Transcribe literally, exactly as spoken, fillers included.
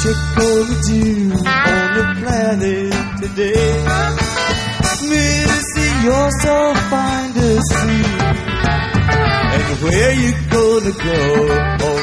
gonna do on the planet today? Missy, you're so fine to see. And where you gonna go?